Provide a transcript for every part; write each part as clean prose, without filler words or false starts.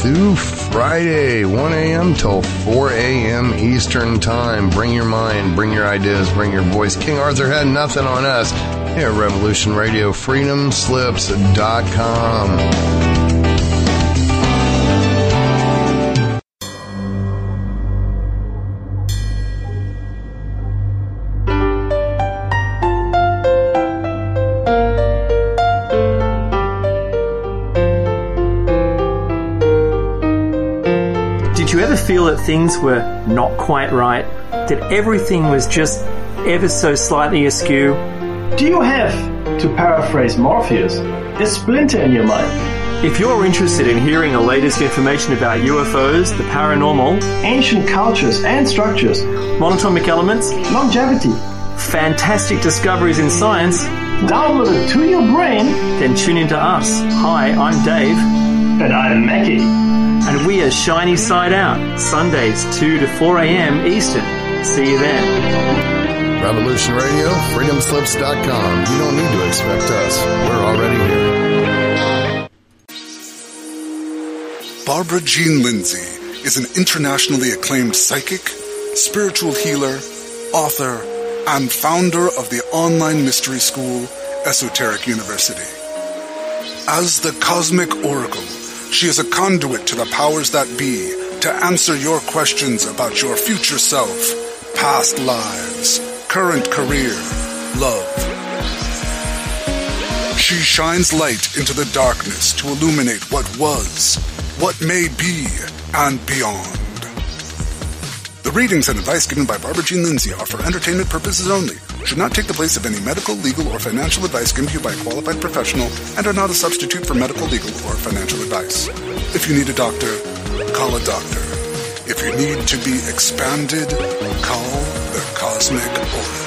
through Friday, 1 a.m. till 4 a.m. Eastern Time. Bring your mind, bring your ideas, bring your voice. King Arthur had nothing on us here at Revolution Radio, freedomslips.com. Feel that things were not quite right, that everything was just ever so slightly askew? Do you have, to paraphrase Morpheus, a splinter in your mind? If you're interested in hearing the latest information about UFOs, the paranormal, ancient cultures and structures, monatomic elements, longevity, fantastic discoveries in science, downloaded to your brain, then tune into us. Hi, I'm Dave. And I'm Mackie. And we are Shiny Side Out, Sundays 2 to 4 a.m. Eastern. See you then. Revolution Radio, freedomslips.com. You don't need to expect us. We're already here. Barbara Jean Lindsay is an internationally acclaimed psychic, spiritual healer, author, and founder of the online mystery school, Esoteric University. As the Cosmic Oracle, she is a conduit to the powers that be to answer your questions about your future self, past lives, current career, love. She shines light into the darkness to illuminate what was, what may be, and beyond. The readings and advice given by Barbara Jean Lindsay are for entertainment purposes only, should not take the place of any medical, legal, or financial advice given to you by a qualified professional, and are not a substitute for medical, legal, or financial advice. If you need a doctor, call a doctor. If you need to be expanded, call the Cosmic Oracle.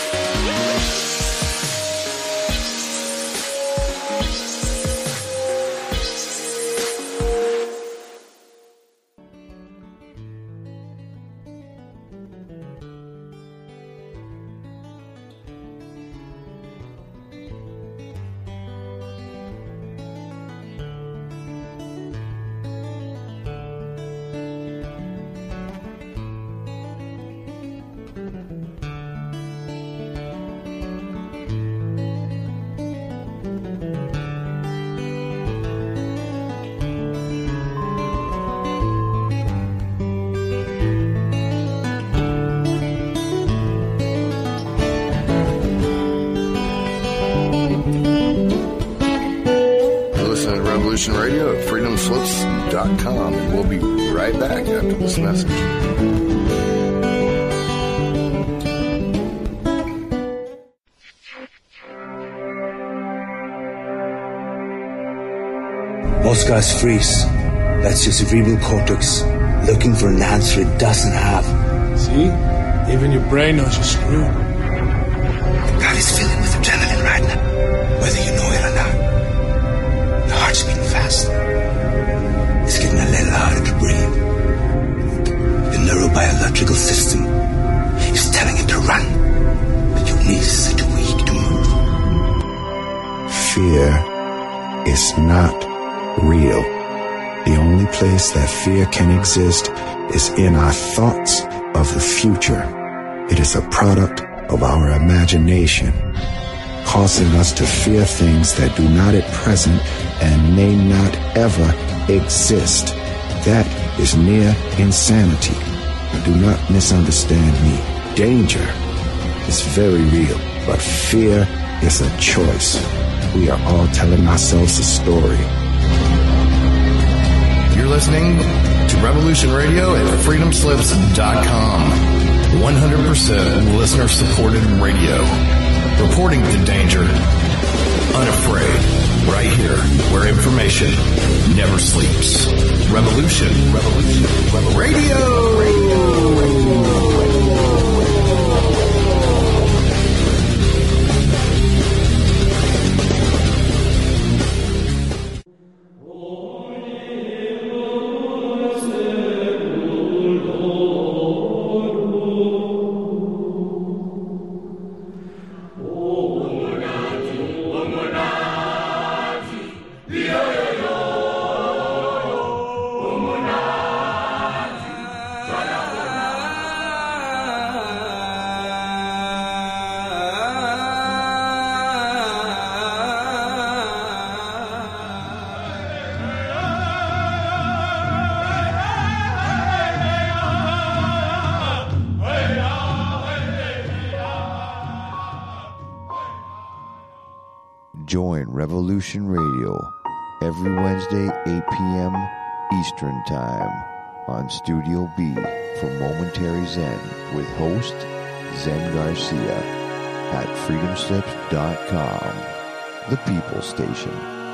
Radio at freedomslips.com, and we'll be right back after this message. Most guys freeze. That's your cerebral cortex looking for an answer it doesn't have. See? Even your brain knows you're screwed. The body's filling with adrenaline right now, whether you know it or not. Your heart's beating fast. It's getting a little harder to breathe. The neurobiological system is telling it to run, but your knees are too weak to move. Fear is not real. The only place that fear can exist is in our thoughts of the future. It is a product of our imagination, causing us to fear things that do not at present and may not ever exist. That is near insanity. Do not misunderstand me. Danger is very real, but fear is a choice. We are all telling ourselves a story. You're listening to Revolution Radio at freedomslips.com. 100% listener-supported radio. Reporting the danger. Unafraid. Right here, where information never sleeps. Revolution Radio. Join Revolution Radio every Wednesday, 8 p.m. Eastern Time on Studio B for Momentary Zen with host Zen Garcia at freedomslips.com, the People Station.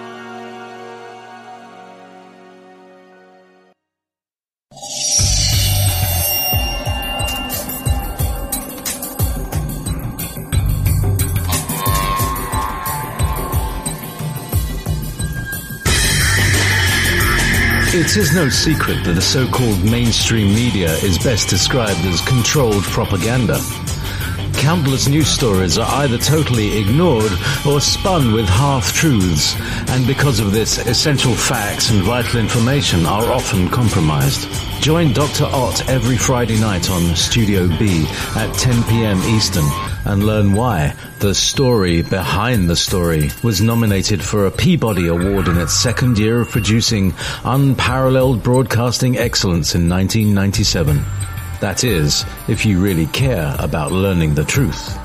It is no secret that the so-called mainstream media is best described as controlled propaganda. Countless news stories are either totally ignored or spun with half-truths, and because of this, essential facts and vital information are often compromised. Join Dr. Ott every Friday night on Studio B at 10 p.m. Eastern and learn why The Story Behind the Story was nominated for a Peabody Award in its second year of producing unparalleled broadcasting excellence in 1997. That is, if you really care about learning the truth.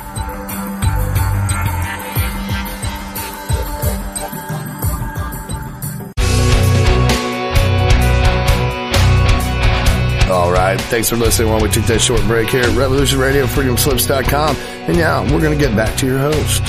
All right, thanks for listening while we took that short break here at Revolution Radio, freedomslips.com. And now we're going to get back to your host.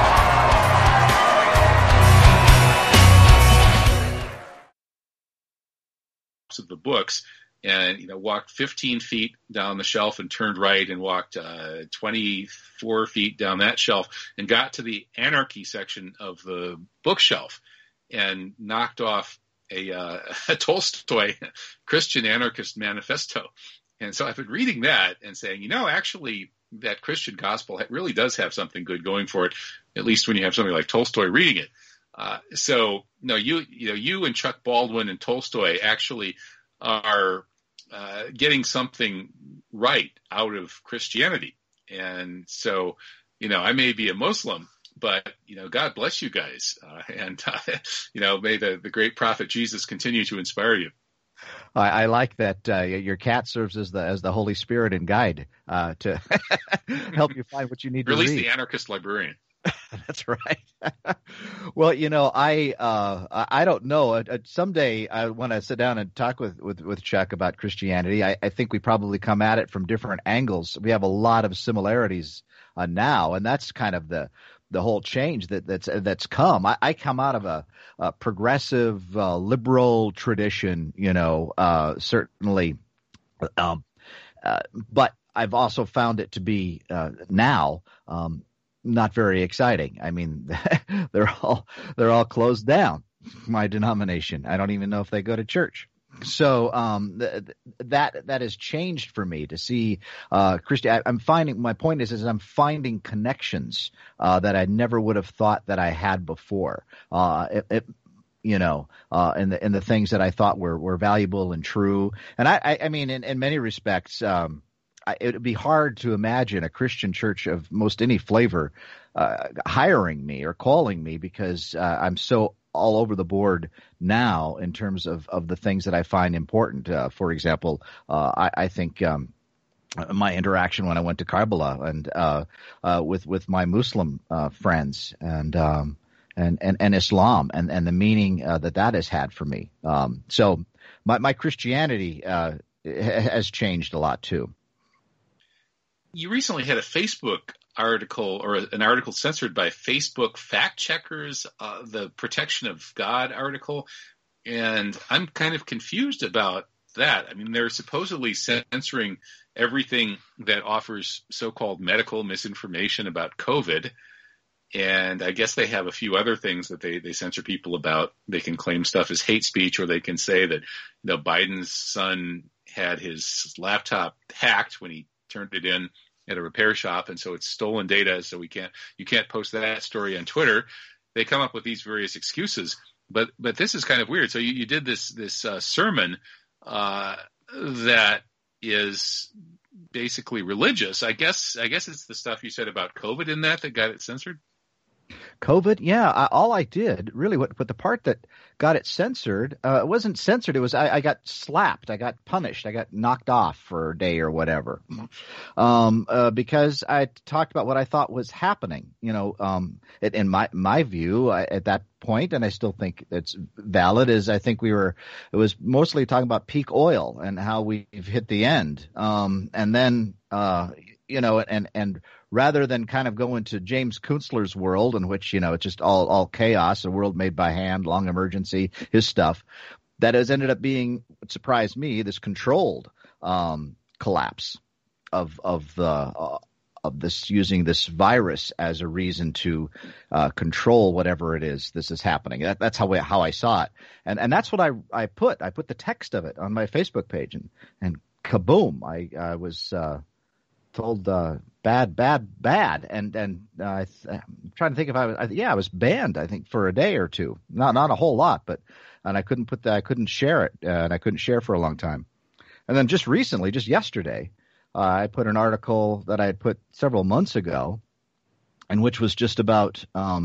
Of the books, and walked 15 feet down the shelf and turned right and walked 24 feet down that shelf and got to the anarchy section of the bookshelf and knocked off a Tolstoy Christian anarchist manifesto. And so I've been reading that and saying, actually that Christian gospel really does have something good going for it, at least when you have somebody like Tolstoy reading it. So no, you and Chuck Baldwin and Tolstoy actually are getting something right out of Christianity. And so, I may be a Muslim, but, God bless you guys. And may the great prophet Jesus continue to inspire you. I like that your cat serves as the Holy Spirit and guide to help you find what you need to read. Release the anarchist librarian. That's right. Well, I don't know. Someday I want to sit down and talk with Chuck about Christianity. I think we probably come at it from different angles. We have a lot of similarities now, and that's kind of the whole change that's come. I come out of a progressive liberal tradition, certainly, but I've also found it to be now not very exciting. I mean, they're all closed down. My denomination. I don't even know if they go to church. So that has changed for me to see Christian. I'm finding, my point is I'm finding connections that I never would have thought that I had before. In the things that I thought were valuable and true. And I mean, in many respects, it would be hard to imagine a Christian church of most any flavor hiring me or calling me because I'm so all over the board now in terms of the things that I find important. For example, I think my interaction when I went to Karbala and with my Muslim friends and Islam and the meaning that has had for me. So my Christianity has changed a lot too. You recently had a Facebook article or an article censored by Facebook fact checkers, the Protection of God article. And I'm kind of confused about that. I mean, they're supposedly censoring everything that offers so-called medical misinformation about COVID. And I guess they have a few other things that they censor people about. They can claim stuff as hate speech, or they can say that Biden's son had his laptop hacked when he turned it in at a repair shop, and so it's stolen data, so you can't post that story on Twitter. They come up with these various excuses, but this is kind of weird. So you did this sermon that is basically religious. I guess it's the stuff you said about COVID in that got it censored. COVID, yeah. All I did, really, but the part that got it censored, it wasn't censored. It was I got slapped. I got punished. I got knocked off for a day or whatever, because I talked about what I thought was happening. In my view, at that point, and I still think it's valid, is I think it was mostly talking about peak oil and how we've hit the end, and then and rather than kind of go into James Kunstler's world, in which, it's just all chaos, a world made by hand, long emergency, his stuff, that has ended up being, what surprised me, this controlled collapse of this, using this virus as a reason to control whatever it is this is happening. That's how I saw it, and that's what I put the text of it on my Facebook page, and kaboom, I was told bad, and I'm trying to think if I was banned, I think, for a day or two, not a whole lot, and I couldn't share it, and I couldn't share for a long time, and then just recently, just yesterday, I put an article that I had put several months ago, and which was just about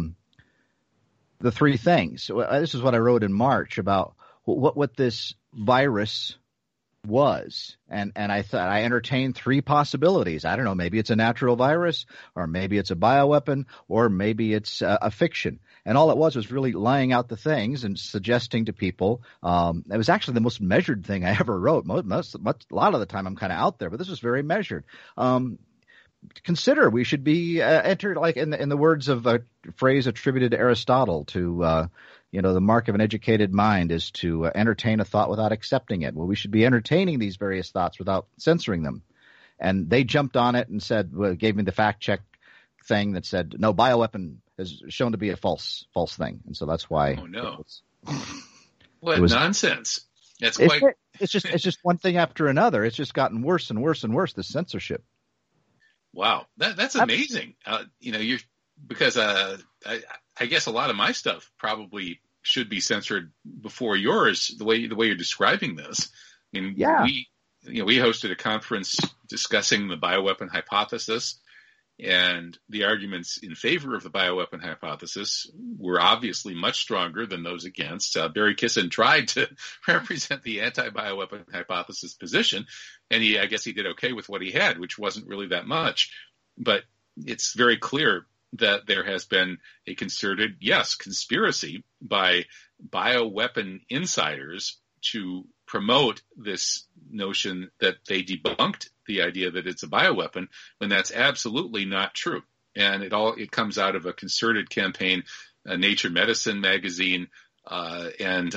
the three things. This is what I wrote in March about what this virus was, and I thought I entertained three possibilities. I don't know, maybe it's a natural virus, or maybe it's a bioweapon, or maybe it's a fiction. And all it was really laying out the things and suggesting to people. It was actually the most measured thing I ever wrote. A lot of the time I'm kind of out there, but this was very measured. Consider we should be entered, like in the words of a phrase attributed to Aristotle, to the mark of an educated mind is to entertain a thought without accepting it. Well, we should be entertaining these various thoughts without censoring them. And they jumped on it and gave me the fact check thing that said, no, bioweapon is shown to be a false thing. And so that's why. Oh, no. What nonsense. That's quite. It's just one thing after another. It's just gotten worse and worse and worse, the censorship. Wow. That's amazing. Because I guess a lot of my stuff probably should be censored before yours, the way you're describing this. I mean, yeah. We hosted a conference discussing the bioweapon hypothesis, and the arguments in favor of the bioweapon hypothesis were obviously much stronger than those against. Barry Kissin tried to represent the anti-bioweapon hypothesis position, and I guess he did okay with what he had, which wasn't really that much. But it's very clear that there has been a concerted, conspiracy by bioweapon insiders to promote this notion that they debunked the idea that it's a bioweapon, when that's absolutely not true. And it comes out of a concerted campaign, Nature Medicine magazine, and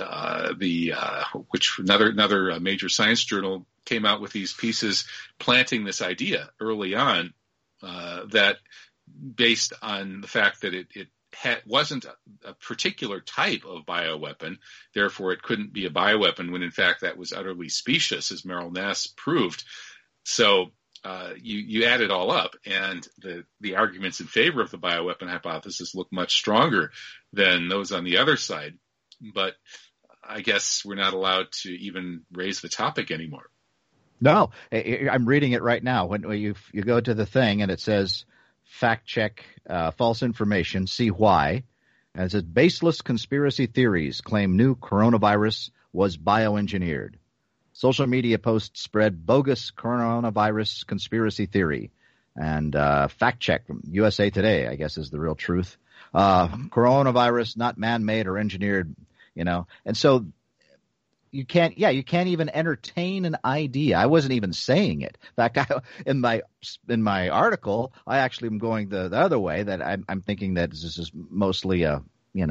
which another major science journal came out with these pieces planting this idea early on, that based on the fact that it wasn't a particular type of bioweapon, therefore it couldn't be a bioweapon, when in fact that was utterly specious, as Merrill Nass proved. So you add it all up, and the arguments in favor of the bioweapon hypothesis look much stronger than those on the other side. But I guess we're not allowed to even raise the topic anymore. No, I'm reading it right now. When you go to the thing and it says, fact check false information, see why. And it says, baseless conspiracy theories claim new coronavirus was bioengineered. Social media posts spread bogus coronavirus conspiracy theory. And fact check from USA Today, I guess, is the real truth. Coronavirus, not man-made or engineered, And so you can't even entertain an idea. I wasn't even saying it. In fact, in my article, I actually am going the other way, that I'm thinking that this is mostly a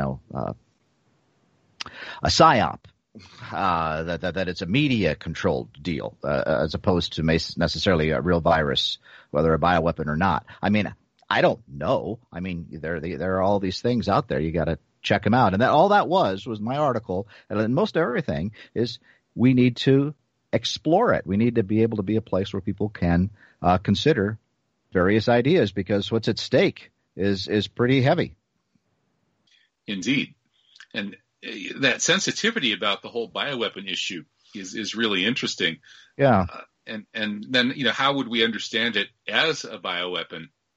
psyop, that it's a media controlled deal, as opposed to necessarily a real virus, whether a bioweapon or not. I mean, I don't know. I mean, there are all these things out there. You got to check them out. And all that was my article. And most everything is, we need to explore it. We need to be able to be a place where people can consider various ideas, because what's at stake is pretty heavy. Indeed. And that sensitivity about the whole bioweapon issue is really interesting. Yeah. And then, how would we understand it as a bioweapon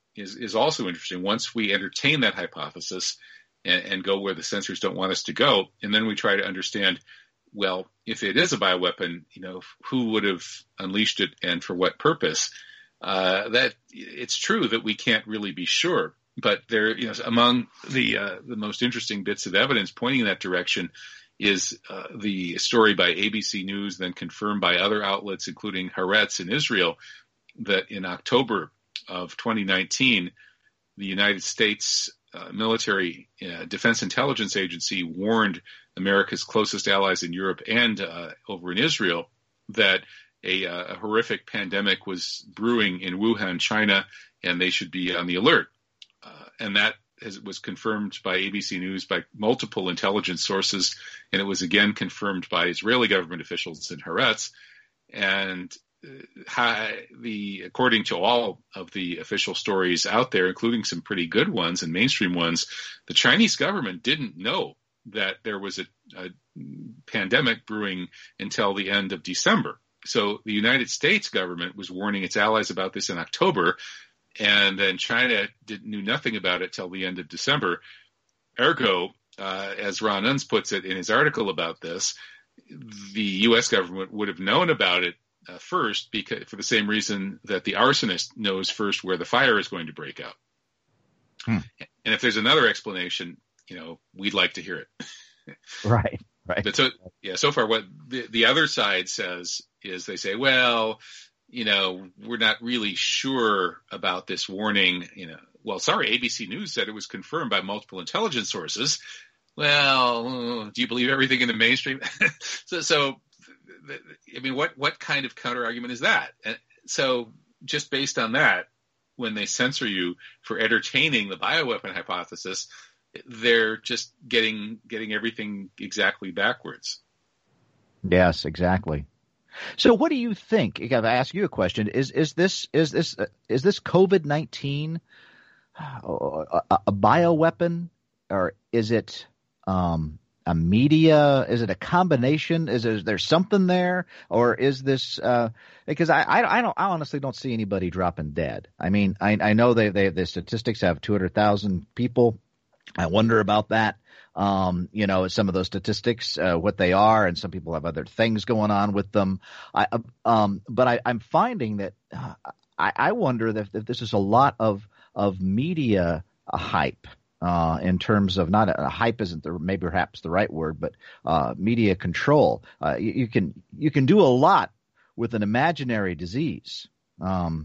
is also interesting. Once we entertain that hypothesis and go where the censors don't want us to go, and then we try to understand, well, if it is a bioweapon, who would have unleashed it and for what purpose? That it's true that we can't really be sure, but there, among the most interesting bits of evidence pointing in that direction is the story by ABC News, then confirmed by other outlets, including Haaretz in Israel, that in October of 2019, the United States military defense intelligence agency warned America's closest allies in Europe and over in Israel that a horrific pandemic was brewing in Wuhan, China, and they should be on the alert. And that was confirmed by ABC News, by multiple intelligence sources, and it was again confirmed by Israeli government officials in Haaretz. And according to all of the official stories out there, including some pretty good ones and mainstream ones, the Chinese government didn't know that there was a pandemic brewing until the end of December. So the United States government was warning its allies about this in October, and then China knew nothing about it till the end of December. Ergo, as Ron Unz puts it in his article about this, the U.S. government would have known about it first, because for the same reason that the arsonist knows first where the fire is going to break out. And if there's another explanation, we'd like to hear it. Right. But so far what the other side says is they say, well, we're not really sure about this warning. Well, sorry, ABC News said it was confirmed by multiple intelligence sources. Well, do you believe everything in the mainstream? What kind of counter argument is that? And so just based on that, when they censor you for entertaining the bioweapon hypothesis, they're just getting everything exactly backwards. Yes, exactly. So what do you think? I got to ask you a question. Is this COVID-19 a bioweapon, or is it a media? Is it a combination? Is there something there, or is this? Because I honestly don't see anybody dropping dead. I mean, I know the statistics have 200,000 people. I wonder about that. Some of those statistics, what they are, and some people have other things going on with them. But I'm finding that I wonder if this is a lot of media hype. In terms of not hype isn't maybe perhaps the right word, but media control. You can do a lot with an imaginary disease. That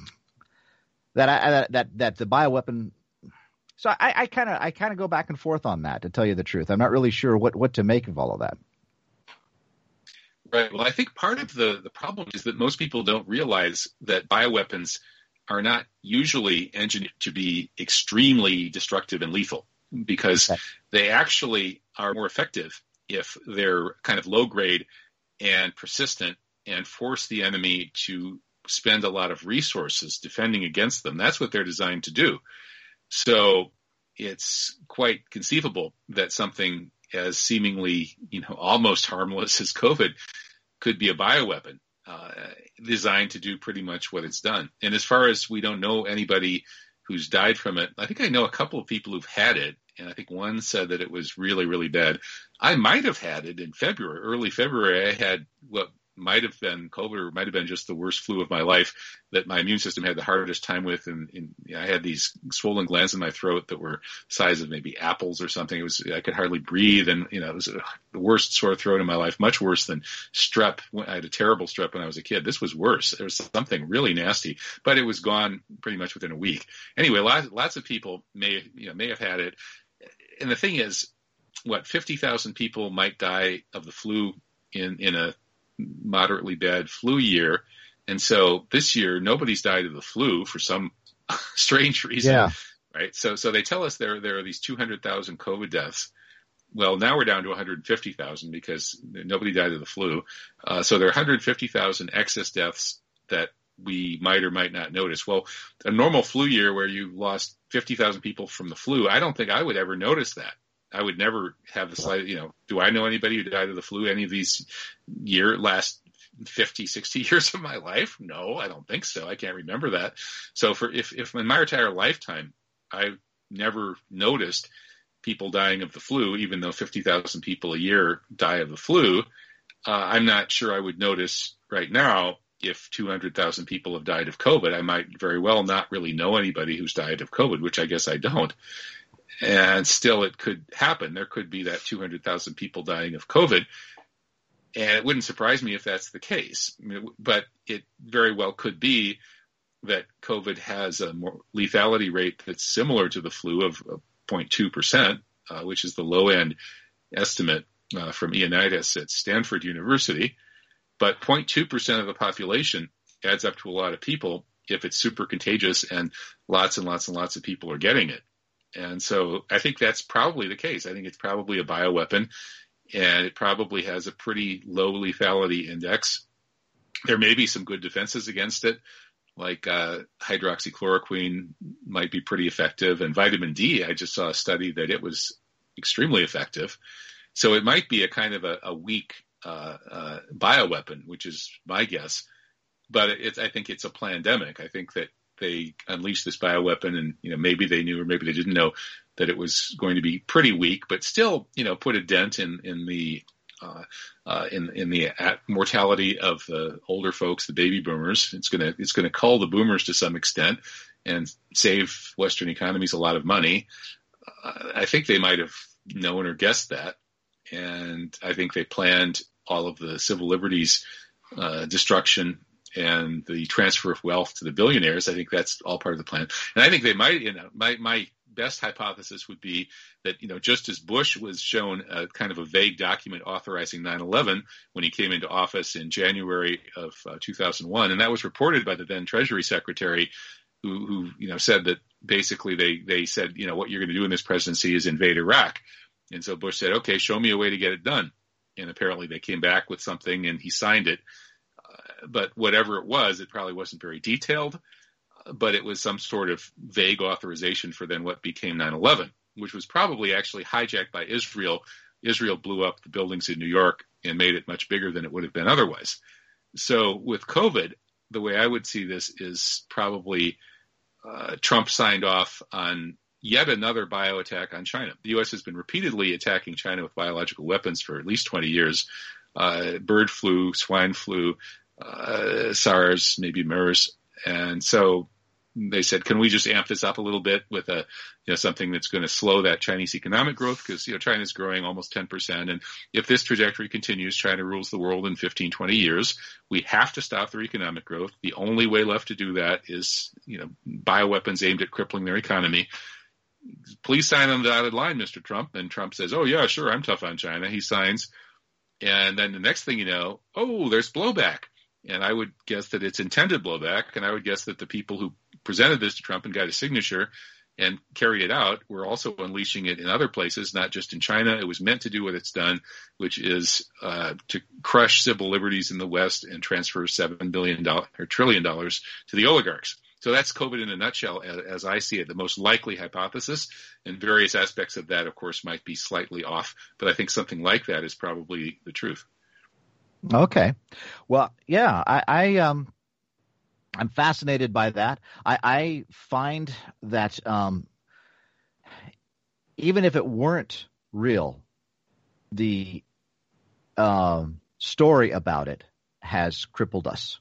the bioweapon. So I kind of go back and forth on that, to tell you the truth. I'm not really sure what to make of all of that. Right. Well, I think part of the problem is that most people don't realize that bioweapons are not usually engineered to be extremely destructive and lethal, because they actually are more effective if they're kind of low grade and persistent and force the enemy to spend a lot of resources defending against them. That's what they're designed to do. So it's quite conceivable that something as seemingly, almost harmless as COVID could be a bioweapon. Designed to do pretty much what it's done. And as far as we don't know anybody who's died from it, I think I know a couple of people who've had it, and I think one said that it was really, really bad. I might have had it in early February. I had what might have been COVID, or might have been just the worst flu of my life that my immune system had the hardest time with. And I had these swollen glands in my throat that were the size of maybe apples or something. I could hardly breathe. And, it was the worst sore throat in my life, much worse than strep. I had a terrible strep when I was a kid. This was worse. There was something really nasty, but it was gone pretty much within a week. Anyway, lots of people may have had it. And the thing is, 50,000 people might die of the flu in a moderately bad flu year. And so this year, nobody's died of the flu for some strange reason. Yeah. Right. So they tell us there are these 200,000 COVID deaths. Well, now we're down to 150,000 because nobody died of the flu. So there are 150,000 excess deaths that we might or might not notice. Well, a normal flu year where you lost 50,000 people from the flu, I don't think I would ever notice that. I would never have the slight, do I know anybody who died of the flu any of these last 50, 60 years of my life? No, I don't think so. I can't remember that. So if in my entire lifetime, I've never noticed people dying of the flu, even though 50,000 people a year die of the flu, I'm not sure I would notice right now if 200,000 people have died of COVID. I might very well not really know anybody who's died of COVID, which I guess I don't. And still it could happen. There could be that 200,000 people dying of COVID. And it wouldn't surprise me if that's the case. But it very well could be that COVID has a more lethality rate that's similar to the flu of 0.2%, which is the low-end estimate from Ioannidis at Stanford University. But 0.2% of the population adds up to a lot of people if it's super contagious and lots and lots and lots of people are getting it. And so I think that's probably the case. I think it's probably a bioweapon, and it probably has a pretty low lethality index. There may be some good defenses against it, like hydroxychloroquine might be pretty effective, and vitamin D, I just saw a study that it was extremely effective. So it might be a kind of a weak bioweapon, which is my guess. But I think it's a plandemic. I think that they unleashed this bioweapon, and maybe they knew or maybe they didn't know that it was going to be pretty weak, but still put a dent in the mortality of the older folks, the baby boomers. It's gonna cull the boomers to some extent and save Western economies a lot of money. I think they might have known or guessed that, and I think they planned all of the civil liberties destruction and the transfer of wealth to the billionaires. I think that's all part of the plan, and I think they might. My best hypothesis would be that, just as Bush was shown a kind of a vague document authorizing 9/11 when he came into office in January of 2001, and that was reported by the then Treasury Secretary, who said that basically they said, what you're going to do in this presidency is invade Iraq. And so Bush said, okay, show me a way to get it done. And apparently they came back with something and he signed it. But whatever it was, it probably wasn't very detailed, but it was some sort of vague authorization for then what became 9/11, which was probably actually hijacked by Israel. Israel blew up the buildings in New York and made it much bigger than it would have been otherwise. So with COVID, the way I would see this is probably Trump signed off on yet another bio attack on China. The U.S. has been repeatedly attacking China with biological weapons for at least 20 years. Bird flu, swine flu, SARS, maybe MERS. And so they said, can we just amp this up a little bit with something that's going to slow that Chinese economic growth? Because, China's growing almost 10%. And if this trajectory continues, China rules the world in 15, 20 years. We have to stop their economic growth. The only way left to do that is, bioweapons aimed at crippling their economy. Please sign on the dotted line, Mr. Trump. And Trump says, oh, yeah, sure, I'm tough on China. He signs. And then the next thing you know, there's blowback. And I would guess that it's intended blowback. And I would guess that the people who presented this to Trump and got a signature and carried it out were also unleashing it in other places, not just in China. It was meant to do what it's done, which is to crush civil liberties in the West and transfer $7 billion or $1 trillion to the oligarchs. So that's COVID in a nutshell, as I see it. The most likely hypothesis, and various aspects of that, of course, might be slightly off. But I think something like that is probably the truth. Okay. Well, yeah, I'm fascinated by that. I find that even if it weren't real, the story about it has crippled us.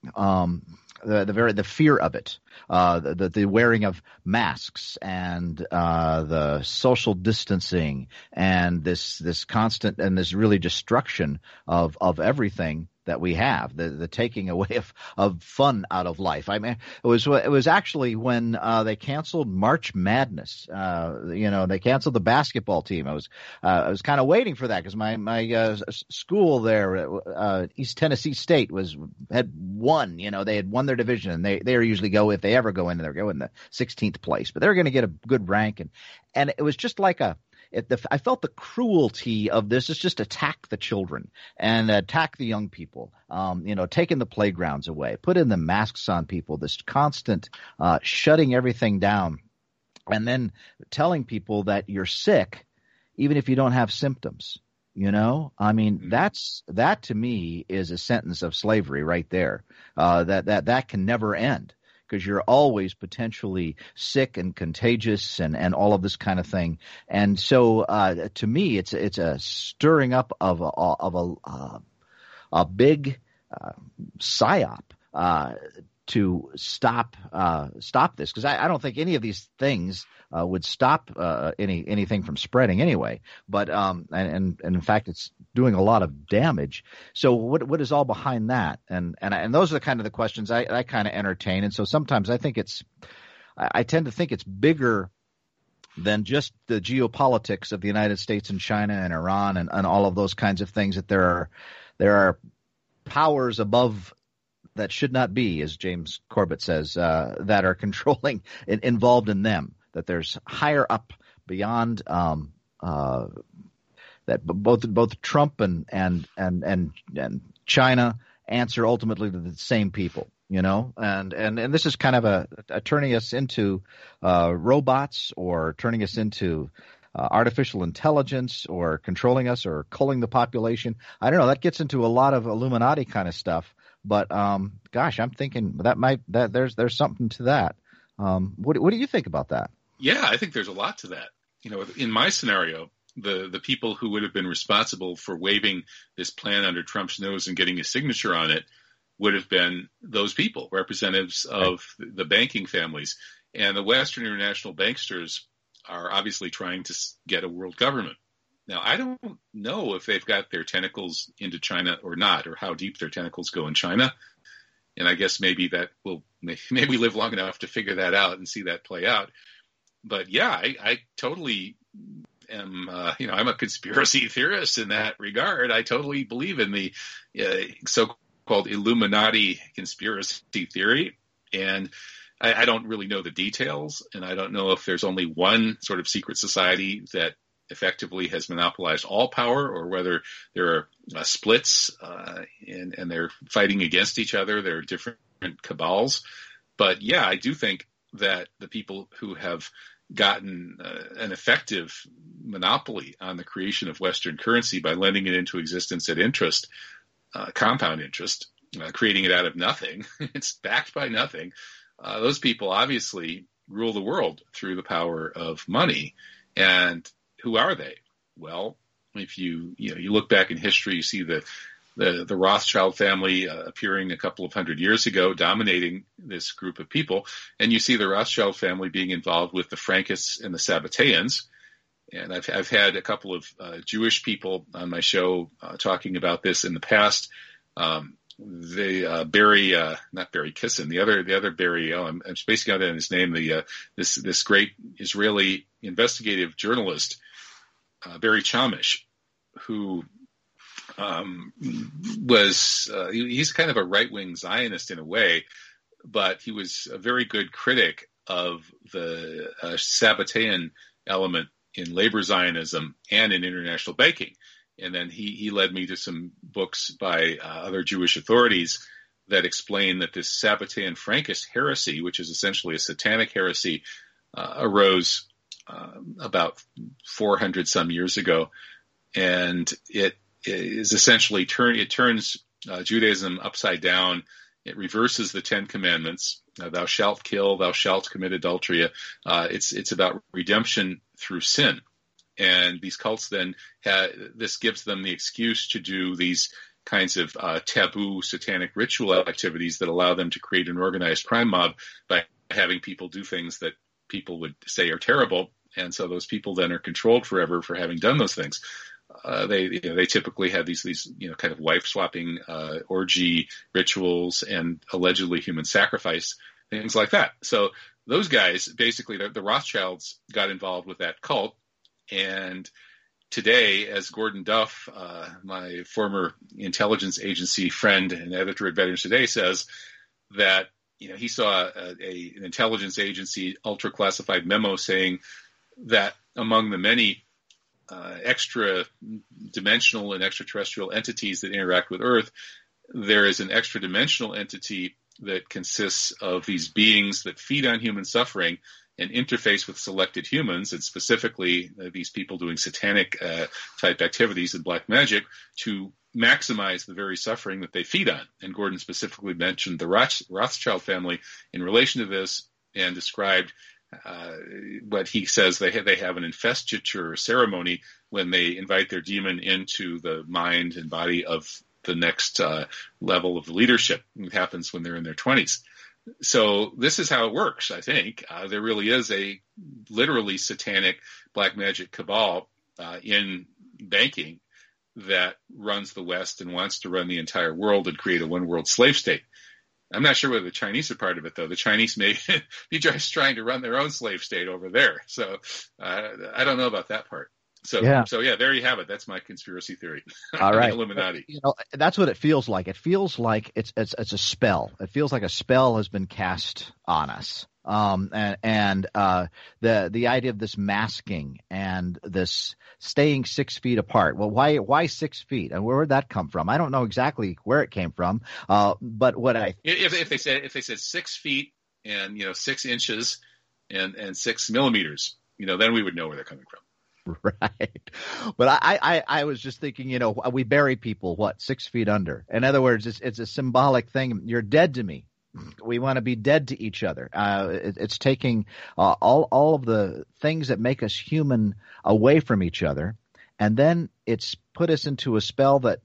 The fear of it, the wearing of masks and the social distancing and this constant and this really destruction of everything that we have, the taking away of fun out of life. I mean, it was actually when they canceled March Madness. They canceled the basketball team. I was kind of waiting for that because my school there, East Tennessee State, had won. They had won their division, and they usually go, if they ever go in, they're going in the 16th place, but they're going to get a good rank, and it was just like I felt the cruelty of this is just attack the children and attack the young people, taking the playgrounds away, putting the masks on people, this constant shutting everything down, and then telling people that you're sick even if you don't have symptoms. You know, I mean, that to me is a sentence of slavery right there. That can never end, because you're always potentially sick and contagious and all of this kind of thing. And so, to me, it's a stirring up of a big psyop to stop this, because I don't think any of these things would stop anything from spreading anyway. But and in fact, it's doing a lot of damage. So what is all behind that? And those are the kind of the questions I kind of entertain. And so sometimes I tend to think it's bigger than just the geopolitics of the United States and China and Iran and all of those kinds of things. That there are powers above that should not be, as James Corbett says, that are controlling involved in them. That there's higher up beyond that both Trump and China answer ultimately to the same people, you know, and this is kind of a turning us into robots, or turning us into artificial intelligence, or controlling us, or culling the population. I don't know. That gets into a lot of Illuminati kind of stuff. But gosh, I'm thinking that there's something to that. What do you think about that? Yeah, I think there's a lot to that. You know, in my scenario, the people who would have been responsible for waving this plan under Trump's nose and getting his signature on it would have been those people, representatives of the banking families. And the Western international banksters are obviously trying to get a world government. Now, I don't know if they've got their tentacles into China or not, or how deep their tentacles go in China. And I guess maybe we live long enough to figure that out and see that play out. But yeah, I totally am, I'm a conspiracy theorist in that regard. I totally believe in the so-called Illuminati conspiracy theory. And I don't really know the details, and I don't know if there's only one sort of secret society that effectively has monopolized all power, or whether there are splits and they're fighting against each other. There are different cabals. But yeah, I do think that the people who have gotten an effective monopoly on the creation of Western currency by lending it into existence at interest, compound interest, creating it out of nothing, it's backed by nothing. Those people obviously rule the world through the power of money. And who are they? Well, if you look back in history, you see the Rothschild family appearing a couple of hundred years ago, dominating this group of people, and you see the Rothschild family being involved with the Frankists and the Sabbateans. And I've had a couple of Jewish people on my show talking about this in the past. Not Barry Kissin, the other Barry. I'm spacing out on his name. This great Israeli investigative journalist, Barry Chamish, who he's kind of a right-wing Zionist in a way, but he was a very good critic of the Sabbatean element in labor Zionism and in international banking. And then he led me to some books by other Jewish authorities that explain that this Sabbatean Frankist heresy, which is essentially a satanic heresy, arose about 400 some years ago, and it is essentially turns Judaism upside down. It reverses the 10 Commandments. Thou shalt kill, thou shalt commit adultery. It's about redemption through sin. And these cults then, this gives them the excuse to do these kinds of taboo satanic ritual activities that allow them to create an organized crime mob by having people do things that people would say are terrible. And so those people then are controlled forever for having done those things. They typically have these kind of wife swapping orgy rituals and allegedly human sacrifice, things like that. So those guys, basically, the Rothschilds got involved with that cult. And today, as Gordon Duff, my former intelligence agency friend and editor at Veterans Today, says, that he saw an intelligence agency ultra classified memo saying that among the many extra dimensional and extraterrestrial entities that interact with Earth, there is an extra dimensional entity that consists of these beings that feed on human suffering and interface with selected humans, and specifically these people doing satanic type activities in black magic, to maximize the very suffering that they feed on. And Gordon specifically mentioned the Rothschild family in relation to this, and described what he says they have an investiture ceremony when they invite their demon into the mind and body of the next level of leadership. It happens when they're in their 20s. So this is how it works, I think. There really is a literally satanic black magic cabal in banking that runs the West and wants to run the entire world and create a one-world slave state. I'm not sure whether the Chinese are part of it, though. The Chinese may be just trying to run their own slave state over there. So I don't know about that part. So yeah, there you have it. That's my conspiracy theory. All right. Illuminati. That's what it feels like. It feels like it's a spell. It feels like a spell has been cast on us. The idea of this masking and this staying 6 feet apart. Well, why 6 feet? And where did that come from? I don't know exactly where it came from. But what if they said 6 feet and 6 inches and 6 millimeters, then we would know where they're coming from. Right. But I was just thinking, we bury people, 6 feet under. In other words, it's a symbolic thing. You're dead to me. We want to be dead to each other. It's taking all of the things that make us human away from each other, and then it's put us into a spell that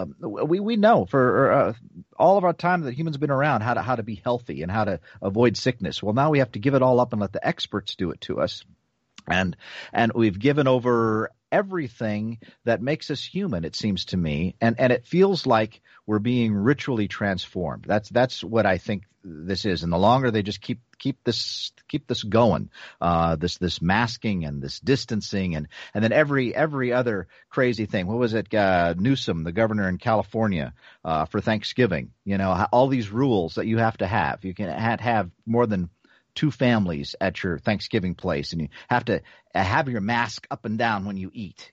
we know for all of our time that humans have been around how to be healthy and how to avoid sickness. Well, now we have to give it all up and let the experts do it to us, and we've given over everything that makes us human, it seems to me, and it feels like we're being ritually transformed. That's what I think this is. And the longer they just keep this going, this masking and this distancing, and then every other crazy thing. What was it? Newsom, the governor in California, for Thanksgiving. All these rules that you have to have. You can't have more than 2 families at your Thanksgiving place, and you have to have your mask up and down when you eat.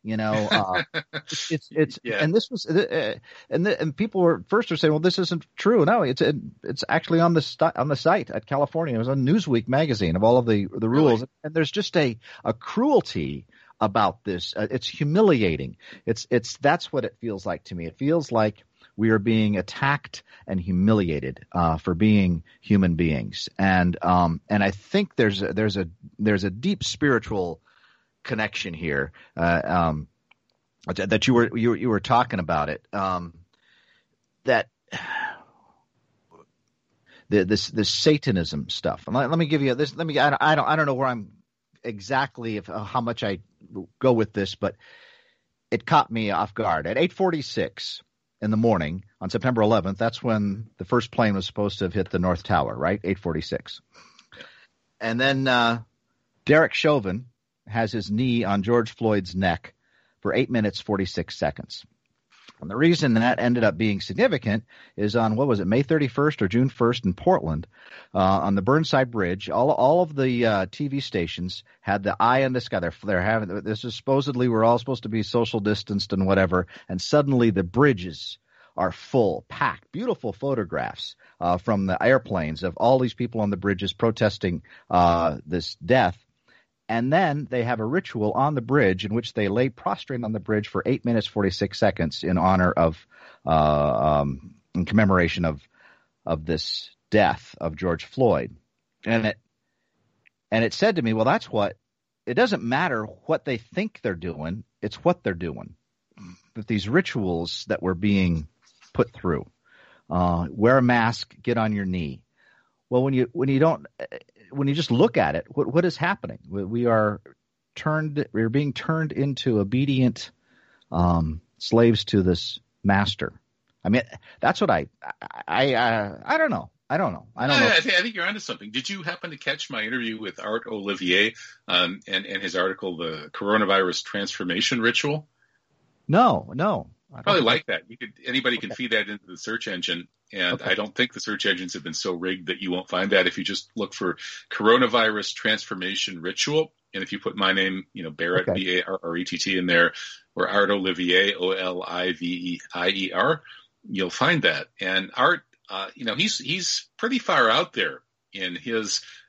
It's and this was and people were saying, well, this isn't true. No, it's actually on the site at California. It was on Newsweek magazine of all of the rules, really? And there's just a cruelty about this. It's humiliating. That's what it feels like to me. It feels like we are being attacked and humiliated for being human beings, and I think there's a deep spiritual connection here that you were talking about it. That this Satanism stuff. Let me give you this. I don't know where I'm exactly how much I go with this, but it caught me off guard at 8:46. In the morning on September 11th, that's when the first plane was supposed to have hit the North Tower, right? 8:46. And then Derek Chauvin has his knee on George Floyd's neck for 8 minutes, 46 seconds. And the reason that ended up being significant is on, May 31st or June 1st in Portland, on the Burnside Bridge. All of the TV stations had the eye in the sky. They're having this is supposedly we're all supposed to be social distanced and whatever, and suddenly the bridges are full, packed, beautiful photographs from the airplanes of all these people on the bridges protesting this death. And then they have a ritual on the bridge in which they lay prostrate on the bridge for 8 minutes, 46 seconds in honor of, in commemoration of this death of George Floyd. And it said to me, well, it doesn't matter what they think they're doing. It's what they're doing. That these rituals that we're being put through, wear a mask, get on your knee. Well, when you just look at it, what is happening? We're being turned into obedient slaves to this master. I mean, that's what I don't know. I don't know. I think you're onto something. Did you happen to catch my interview with Art Olivier and his article, The Coronavirus Transformation Ritual? No. I probably like that. Anybody can feed that into the search engine, and I don't think the search engines have been so rigged that you won't find that if you just look for Coronavirus Transformation Ritual, and if you put my name, Barrett, Barrett in there, or Art Olivier, Oliveier, you'll find that. And Art, he's pretty far out there in his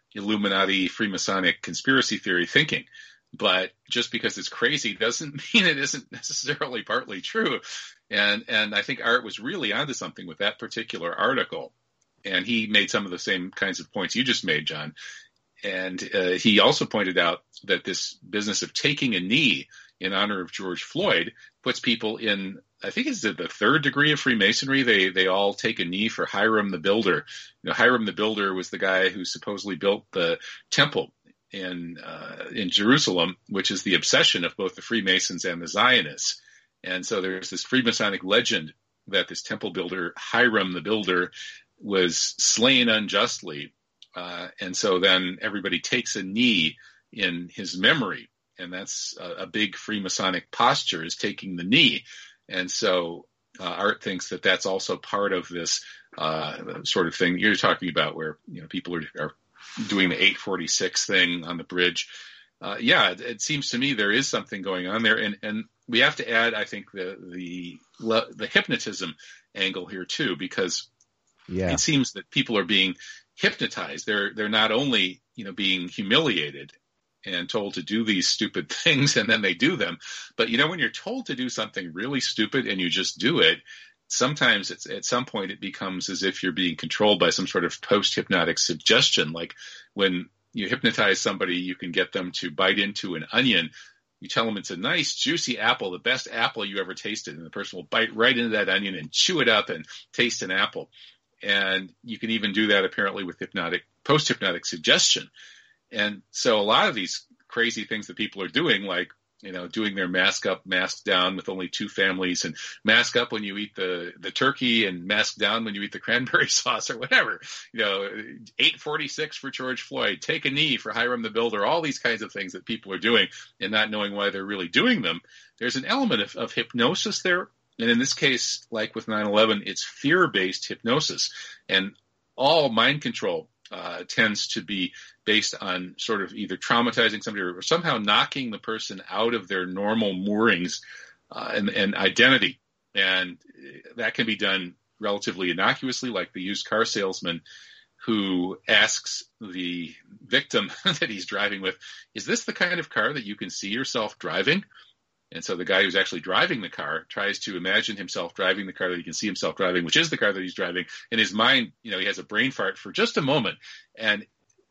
Illuminati Freemasonic conspiracy theory thinking. But just because it's crazy doesn't mean it isn't necessarily partly true. And I think Art was really onto something with that particular article. And he made some of the same kinds of points you just made, John. And he also pointed out that this business of taking a knee in honor of George Floyd puts people in, I think it's the third degree of Freemasonry. They all take a knee for Hiram the Builder. Hiram the Builder was the guy who supposedly built the temple in Jerusalem, which is the obsession of both the Freemasons and the Zionists. And so there's this Freemasonic legend that this temple builder, Hiram the Builder, was slain unjustly. And so then everybody takes a knee in his memory. And that's a big Freemasonic posture, is taking the knee. And so Art thinks that that's also part of this sort of thing you're talking about, where people are doing the 846 thing on the bridge. It seems to me there is something going on there. And we have to add, I think, the hypnotism angle here, too, because it seems that people are being hypnotized. They're not only being humiliated and told to do these stupid things, and then they do them, but when you're told to do something really stupid and you just do it, sometimes at some point it becomes as if you're being controlled by some sort of post-hypnotic suggestion. Like when you hypnotize somebody, you can get them to bite into an onion. You tell them it's a nice, juicy apple, the best apple you ever tasted, and the person will bite right into that onion and chew it up and taste an apple. And you can even do that apparently with post-hypnotic suggestion. And so a lot of these crazy things that people are doing, like, doing their mask up, mask down with only two families, and mask up when you eat the turkey and mask down when you eat the cranberry sauce or whatever, 846 for George Floyd, take a knee for Hiram the Builder, all these kinds of things that people are doing and not knowing why they're really doing them. There's an element of hypnosis there. And in this case, like with 9/11, it's fear-based hypnosis. And all mind control tends to be based on sort of either traumatizing somebody or somehow knocking the person out of their normal moorings and identity. And that can be done relatively innocuously, like the used car salesman who asks the victim that he's driving with, is this the kind of car that you can see yourself driving? And so the guy who's actually driving the car tries to imagine himself driving the car that he can see himself driving, which is the car that he's driving. In his mind, he has a brain fart for just a moment. And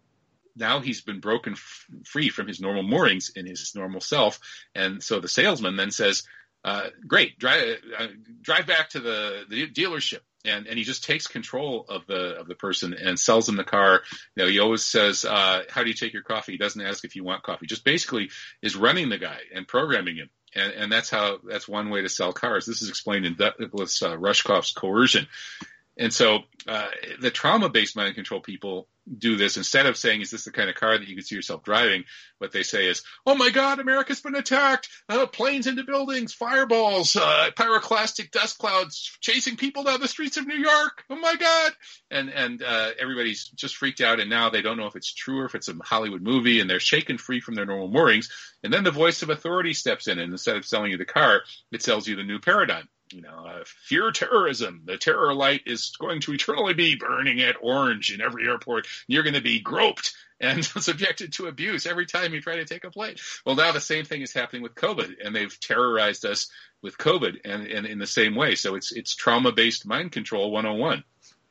now he's been broken free from his normal moorings in his normal self. And so the salesman then says, great, drive back to the dealership. And he just takes control of the person and sells him the car. He always says, how do you take your coffee? He doesn't ask if you want coffee, just basically is running the guy and programming him. And that's one way to sell cars. This is explained in Douglas Rushkoff's Coercion. And so the trauma-based mind control people do this. Instead of saying, is this the kind of car that you can see yourself driving? What they say is, oh my God, America's been attacked. Planes into buildings, fireballs, pyroclastic dust clouds chasing people down the streets of New York. Oh my God. And everybody's just freaked out. And now they don't know if it's true or if it's a Hollywood movie, and they're shaken free from their normal moorings. And then the voice of authority steps in, and instead of selling you the car, it sells you the new paradigm. Fear terrorism. The terror light is going to eternally be burning at orange in every airport. You're going to be groped and subjected to abuse every time you try to take a flight. Well, now the same thing is happening with COVID, and they've terrorized us with COVID and in the same way. So it's trauma-based mind control 101.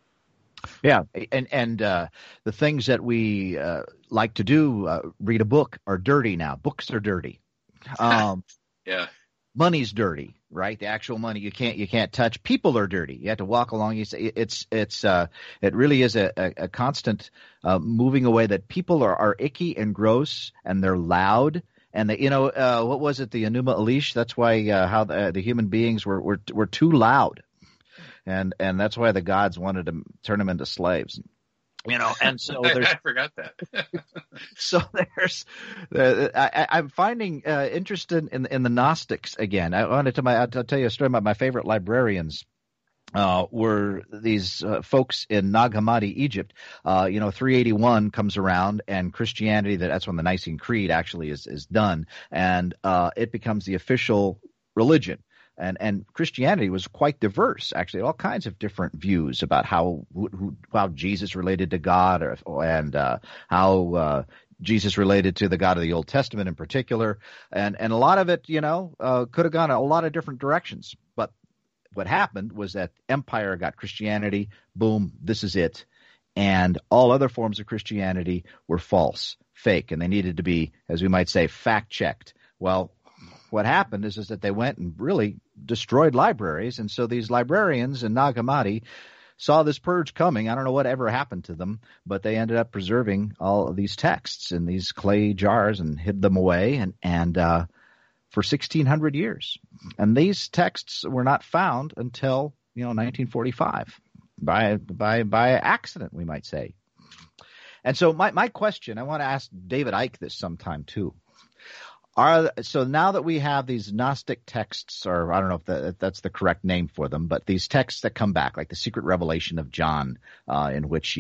Yeah, and the things that we like to do, read a book, are dirty now. Books are dirty. Yeah. Money's dirty, right? The actual money you can't touch. People are dirty. You have to walk along. You say it really is a constant moving away. That people are icky and gross, and they're loud. And what was it? The Enuma Elish. That's why how the human beings were too loud, and that's why the gods wanted to turn them into slaves. And so I forgot that. So there's, I'm finding interest in the Gnostics again. I'll tell you a story about my favorite librarians. Were these folks in Nag Hammadi, Egypt. 381 comes around, and Christianity, that's when the Nicene Creed actually is done, and it becomes the official religion. And Christianity was quite diverse, actually, all kinds of different views about how Jesus related to God, and how Jesus related to the God of the Old Testament in particular. And a lot of it, could have gone a lot of different directions. But what happened was that empire got Christianity, boom, this is it. And all other forms of Christianity were false, fake, and they needed to be, as we might say, fact-checked. Well, what happened is that they went and really destroyed libraries, and so these librarians in Nag Hammadi saw this purge coming. I don't know what ever happened to them, but they ended up preserving all of these texts in these clay jars and hid them away, and for 1,600 years. And these texts were not found until 1945 by accident, we might say. And so my question, I want to ask David Icke this sometime too. So now that we have these Gnostic texts, or I don't know if that's the correct name for them, but these texts that come back, like the Secret Revelation of John, in which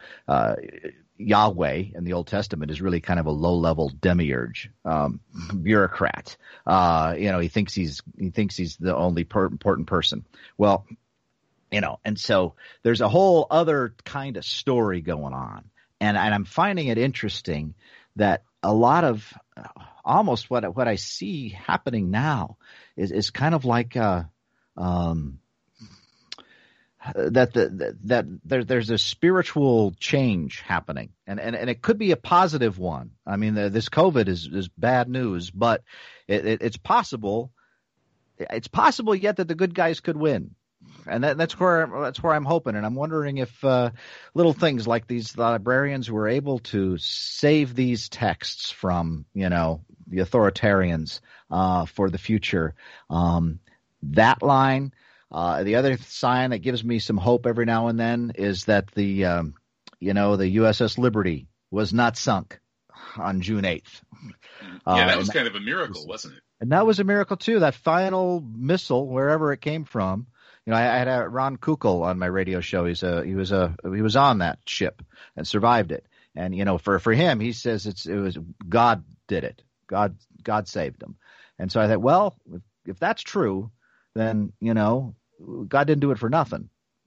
Yahweh in the Old Testament is really kind of a low-level demiurge, bureaucrat. He thinks he's the only important person. Well, and so there's a whole other kind of story going on, and I'm finding it interesting that a lot of almost what I see happening now is kind of like that there's a spiritual change happening, and it could be a positive one. I mean, this COVID is bad news, but it's possible. It's possible yet that the good guys could win. And that's where I'm hoping, and I'm wondering if little things like these librarians were able to save these texts from the authoritarians for the future. That line, the other sign that gives me some hope every now and then is that the USS Liberty was not sunk on June 8th. Yeah, that was kind of a miracle, wasn't it? And that was a miracle too. That final missile, wherever it came from. I had Ron Kukl on my radio show. He was on that ship and survived it. And for him, he says it was God did it. God saved him. And so I thought, well, if that's true, then God didn't do it for nothing.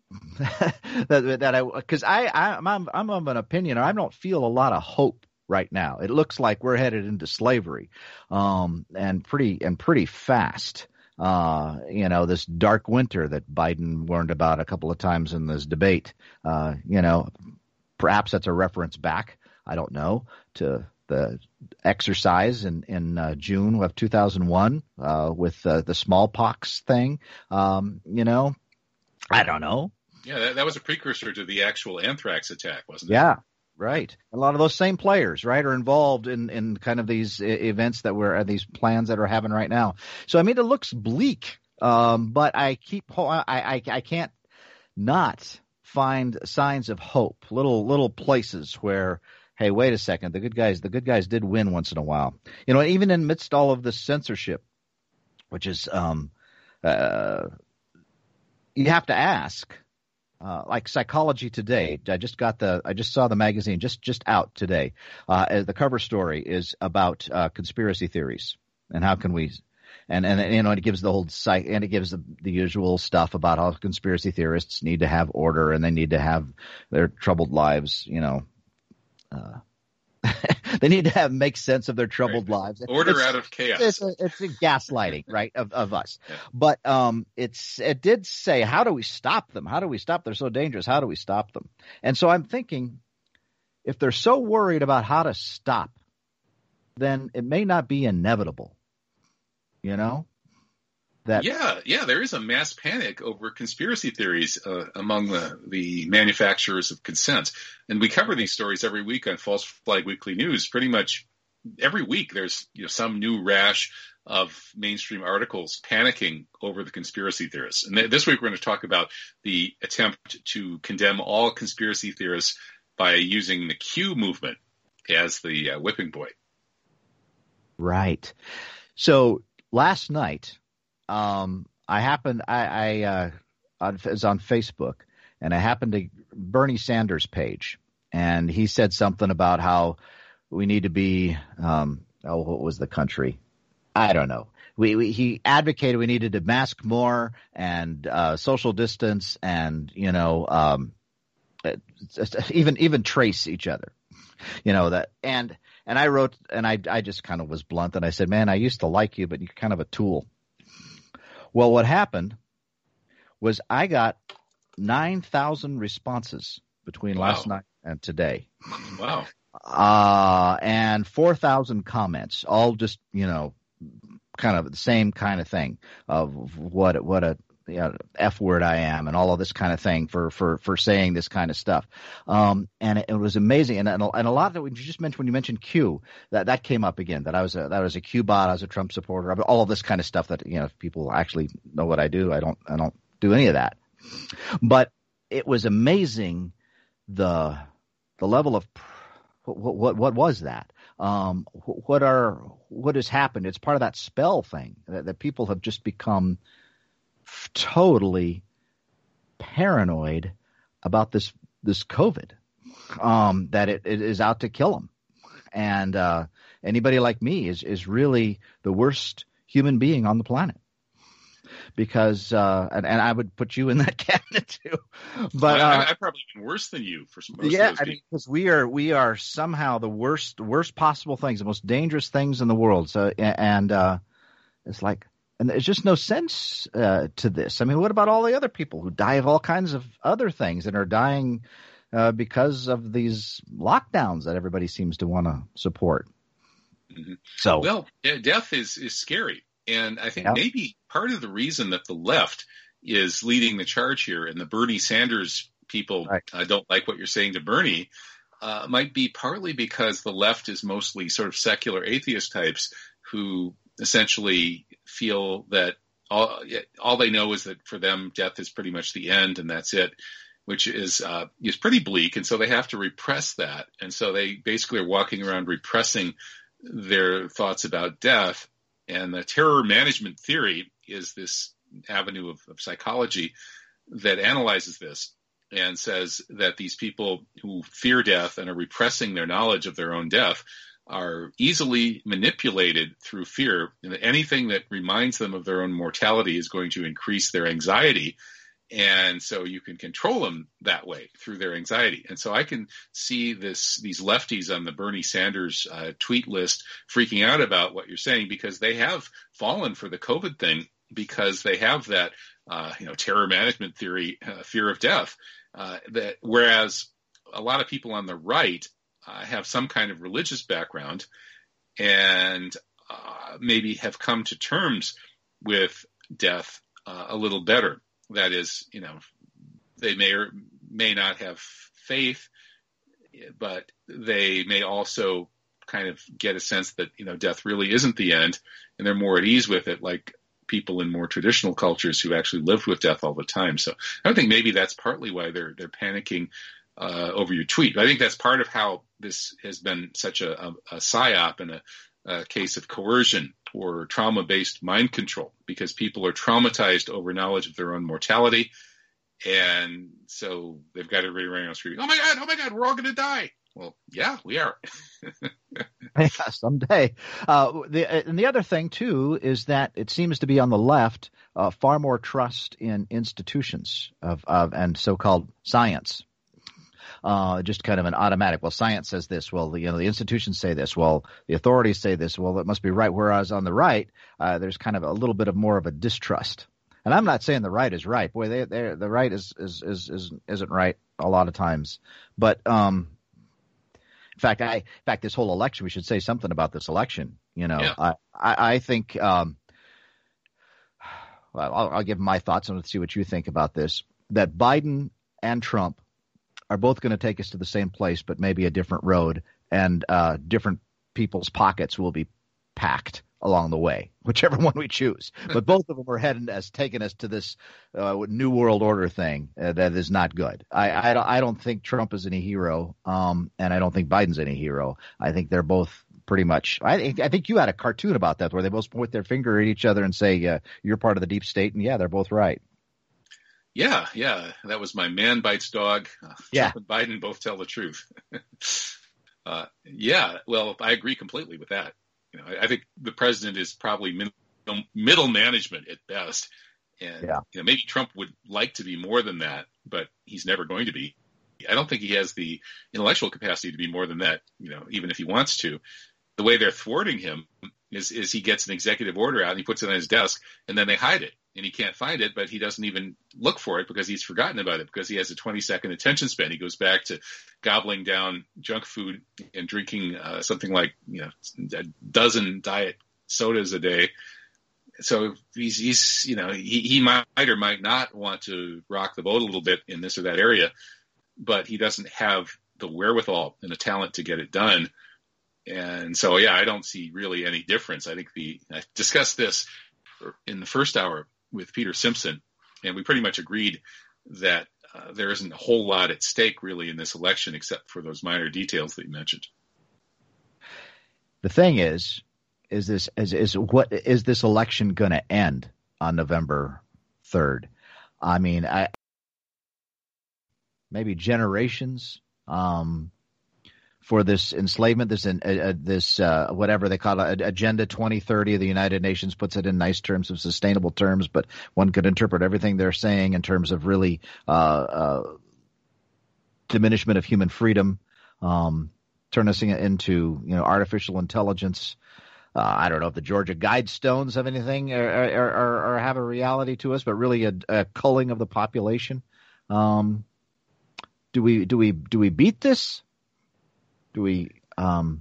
Because I'm of an opinion. I don't feel a lot of hope right now. It looks like we're headed into slavery, and pretty fast. This dark winter that Biden warned about a couple of times in this debate, perhaps that's a reference back, I don't know, to the exercise in June of 2001 with the smallpox thing. I don't know. Yeah, that was a precursor to the actual anthrax attack, wasn't it? Yeah. Right. A lot of those same players, right, are involved in kind of these events these plans that are happening right now. So, I mean, it looks bleak, but I can't not find signs of hope, little places where, hey, wait a second, the good guys did win once in a while. Even amidst all of this censorship, which is you have to ask. Like Psychology Today, I just saw the magazine just out today. The cover story is about conspiracy theories and how can we, and it gives the whole and it gives the usual stuff about how conspiracy theorists need to have order and they need to have their troubled lives, they need to make sense of their troubled lives. Order out of chaos. It's gaslighting, right, of us. Yeah. But it did say, how do we stop them? How do we stop? They're so dangerous. How do we stop them? And so I'm thinking, if they're so worried about how to stop, then it may not be inevitable. There is a mass panic over conspiracy theories among the manufacturers of consent. And we cover these stories every week on False Flag Weekly News. Pretty much every week there's some new rash of mainstream articles panicking over the conspiracy theorists. And this week we're going to talk about the attempt to condemn all conspiracy theorists by using the Q movement as the whipping boy. Right. So last night, I was on Facebook, and I happened to Bernie Sanders' page, and he said something about how we need to be what was the country? I don't know. he advocated we needed to mask more and social distance and even trace each other. And I wrote, and I just kind of was blunt, and I said, man, I used to like you, but you're kind of a tool. Well, what happened was I got 9,000 responses between last night and today. Wow. And 4,000 comments, all just, kind of the same kind of thing of what a F word I am and all of this kind of thing for saying this kind of stuff. And it was amazing. And a lot of it, when you mentioned Q, that came up again, that I was a Q bot, I was a Trump supporter, all of this kind of stuff that, if people actually know what I do, I don't do any of that. But it was amazing the level of what was that? What has happened? It's part of that spell thing that people have just become totally paranoid about this COVID, that it is out to kill them. And anybody like me is really the worst human being on the planet. Because and I would put you in that cabinet too, but I'm probably even worse than you for most of those people. I mean, because we are somehow the worst possible things, the most dangerous things in the world. So and it's like, and there's just no sense to this. I mean, what about all the other people who die of all kinds of other things and are dying because of these lockdowns that everybody seems to want to support? Mm-hmm. So, well, death is scary. And I think maybe part of the reason that the left is leading the charge here and the Bernie Sanders people don't like what you're saying to Bernie might be partly because the left is mostly sort of secular atheist types who essentially feel that all they know is that for them death is pretty much the end and that's it, which is pretty bleak. And so they have to repress that. And so they basically are walking around repressing their thoughts about death. And the terror management theory is this avenue of psychology that analyzes this and says that these people who fear death and are repressing their knowledge of their own death are easily manipulated through fear. And anything that reminds them of their own mortality is going to increase their anxiety. And so you can control them that way through their anxiety. And so I can see these lefties on the Bernie Sanders tweet list freaking out about what you're saying because they have fallen for the COVID thing because they have that, terror management theory, fear of death. Whereas a lot of people on the right have some kind of religious background and maybe have come to terms with death a little better. That is, they may or may not have faith, but they may also kind of get a sense that, death really isn't the end, and they're more at ease with it, like people in more traditional cultures who actually lived with death all the time. So I think maybe that's partly why they're panicking over your tweet. I think that's part of how this has been such a psyop and a case of coercion or trauma-based mind control, because people are traumatized over knowledge of their own mortality. And so they've got everybody running on the street. Oh my God, we're all going to die. Well, yeah, we are. Yeah, someday. And the other thing, too, is that it seems to be on the left far more trust in institutions and so-called science. Just kind of an automatic, well, science says this, well, the institutions say this, well, the authorities say this, well, it must be right. Whereas on the right, there's kind of a little bit of more of a distrust. And I'm not saying the right is right. Boy, the right isn't right a lot of times. But in fact, this whole election, we should say something about this election. I think I'll give my thoughts and let's see what you think about this. That Biden and Trump are both going to take us to the same place, but maybe a different road, and different people's pockets will be packed along the way, whichever one we choose. But both of them are taking us to this new world order thing that is not good. I don't think Trump is any hero, and I don't think Biden's any hero. I think they're both pretty much. I think you had a cartoon about that where they both point their finger at each other and say, "You're part of the deep state," and yeah, they're both right. Yeah, that was my man bites dog. Trump and Biden both tell the truth. Well, I agree completely with that. I think the president is probably middle management at best. And maybe Trump would like to be more than that, but he's never going to be. I don't think he has the intellectual capacity to be more than that, even if he wants to. The way they're thwarting him is he gets an executive order out and he puts it on his desk, and then they hide it, and he can't find it, but he doesn't even look for it because he's forgotten about it, because he has a 20-second attention span. He goes back to gobbling down junk food and drinking something like a dozen diet sodas a day. So he's he might or might not want to rock the boat a little bit in this or that area, but he doesn't have the wherewithal and the talent to get it done. And so, I don't see really any difference. I think I discussed this in the first hour with Peter Simpson, and we pretty much agreed that there isn't a whole lot at stake really in this election, except for those minor details that you mentioned. The thing is what is this election going to end on November 3rd? I mean, maybe generations for this enslavement, this whatever they call it, Agenda 2030 of the United Nations puts it in nice terms of sustainable terms, but one could interpret everything they're saying in terms of really diminishment of human freedom, turn us into artificial intelligence. I don't know if the Georgia Guidestones have anything or have a reality to us, but really a culling of the population. Do we beat this? Do we or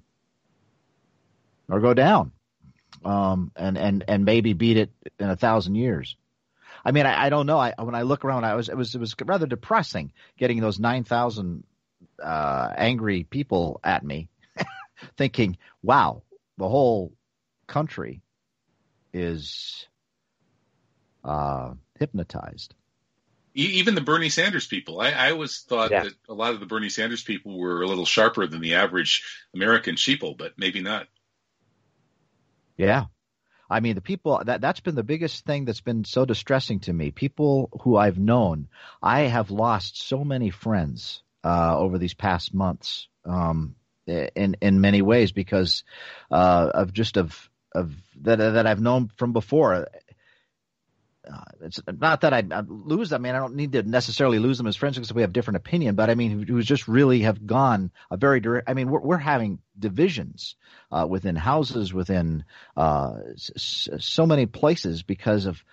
go down and maybe beat it in 1,000 years? I mean, I don't know. When I look around, it was rather depressing getting those 9,000 angry people at me, thinking, wow, the whole country is hypnotized. Even the Bernie Sanders people. I always thought that a lot of the Bernie Sanders people were a little sharper than the average American sheeple, but maybe not. Yeah. I mean, the people, that's been the biggest thing that's been so distressing to me. People who I've known, I have lost so many friends over these past months in many ways because of that I've known from before. It's not that I lose them. I mean, I don't need to necessarily lose them as friends because we have different opinion, but I mean, who just really have gone a very direct. I mean, we're having divisions within houses, within so many places because of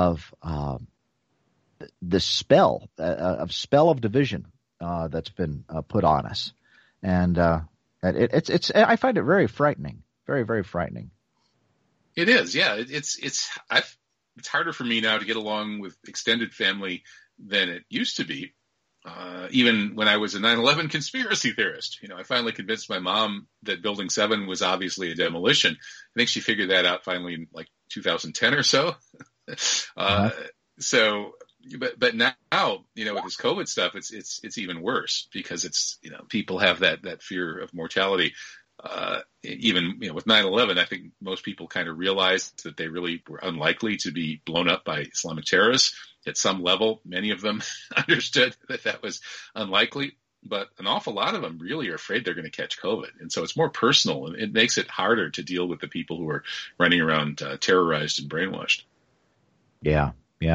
the spell of division that's been put on us, and it's I find it very frightening, very, very frightening. It is, yeah. It's harder for me now to get along with extended family than it used to be. Even when I was a 9/11 conspiracy theorist, I finally convinced my mom that Building 7 was obviously a demolition. I think she figured that out finally in like 2010 or so. But now, with this COVID stuff, it's even worse because it's, people have that fear of mortality. Even with 9/11, I think most people kind of realized that they really were unlikely to be blown up by Islamic terrorists at some level. Many of them understood that was unlikely, but an awful lot of them really are afraid they're going to catch COVID. And so it's more personal, and it makes it harder to deal with the people who are running around terrorized and brainwashed. Yeah.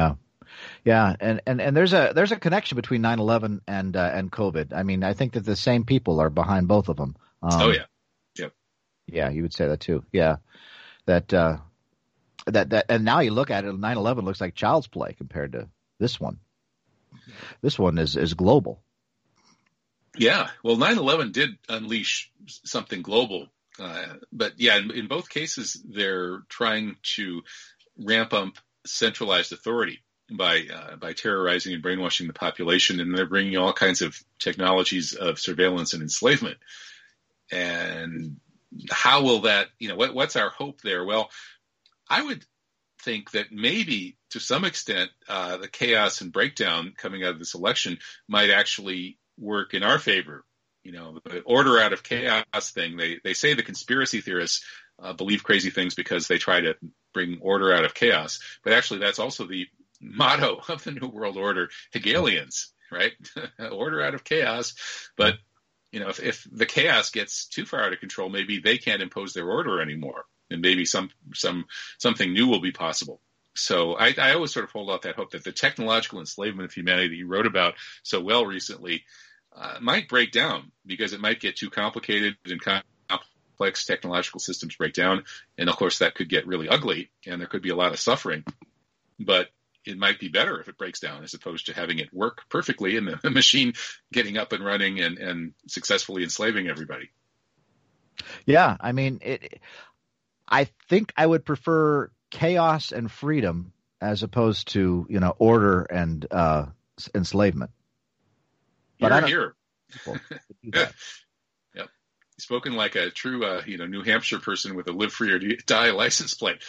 And there's a connection between 9/11 and COVID. I mean, I think that the same people are behind both of them. Oh yeah. Yeah, you would say that too. Yeah, that and now you look at it, 9/11 looks like child's play compared to this one. This one is global. Yeah, well, 9/11 did unleash something global, but yeah, in both cases, they're trying to ramp up centralized authority by terrorizing and brainwashing the population, and they're bringing all kinds of technologies of surveillance and enslavement. And how will that, what's our hope there? Well, I would think that maybe to some extent the chaos and breakdown coming out of this election might actually work in our favor. The order out of chaos thing, they say the conspiracy theorists believe crazy things because they try to bring order out of chaos. But actually, that's also the motto of the New World Order, Hegelians, right? Order out of chaos. But if the chaos gets too far out of control, maybe they can't impose their order anymore. and maybe something new will be possible. So I always sort of hold out that hope that the technological enslavement of humanity that you wrote about so well recently might break down, because it might get too complicated and complex. Technological systems break down, and of course that could get really ugly, and there could be a lot of suffering. But it might be better if it breaks down, as opposed to having it work perfectly and the machine getting up and running and successfully enslaving everybody. Yeah, I mean, I think I would prefer chaos and freedom as opposed to, order and enslavement. But I don't hear. Yep. Spoken like a true, New Hampshire person with a live free or die license plate.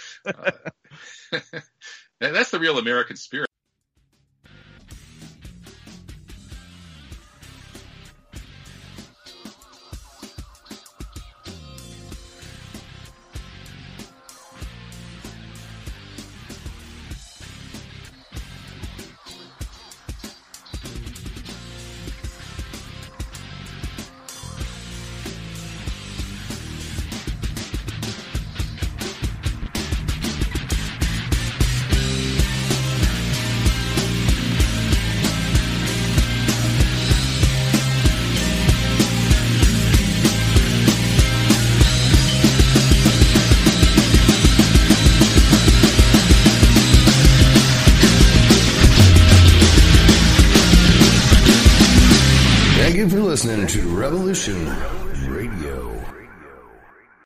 That's the real American spirit. Thank you for listening to Revolution Radio.